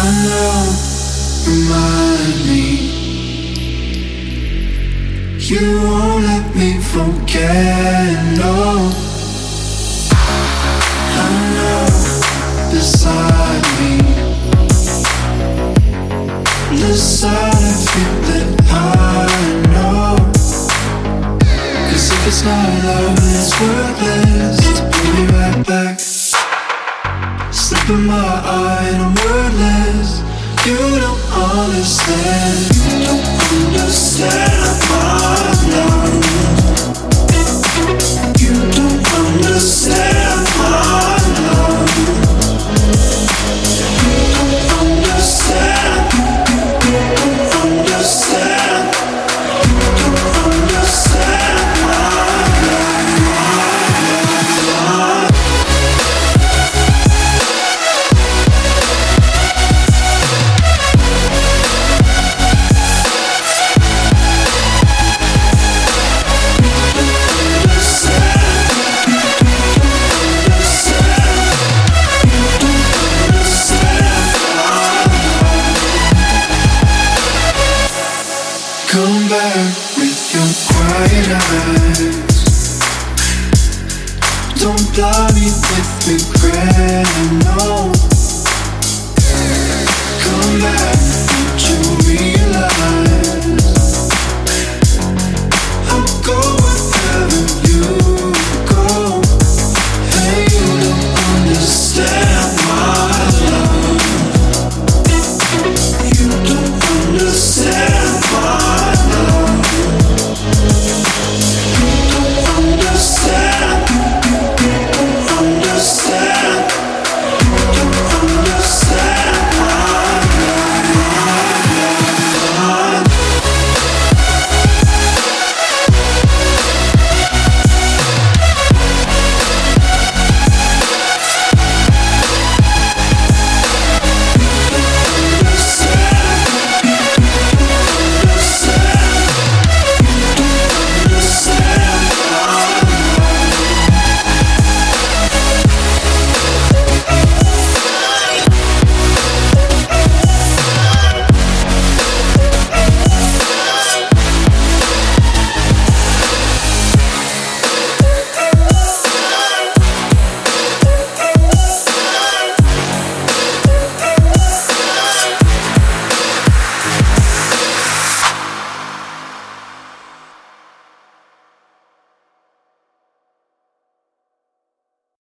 know, remind me. You won't let me forget, no. I know, beside me, the side of you that I know. 'Cause if it's not love, then it's worthless. Bring me right back. Slip in my eye and I'm wordless. You don't understand. You don't understand my love. You don't understand my love. You don't understand. You don't understand. You don't understand my love. Come back with your quiet eyes. Don't blind me with regret.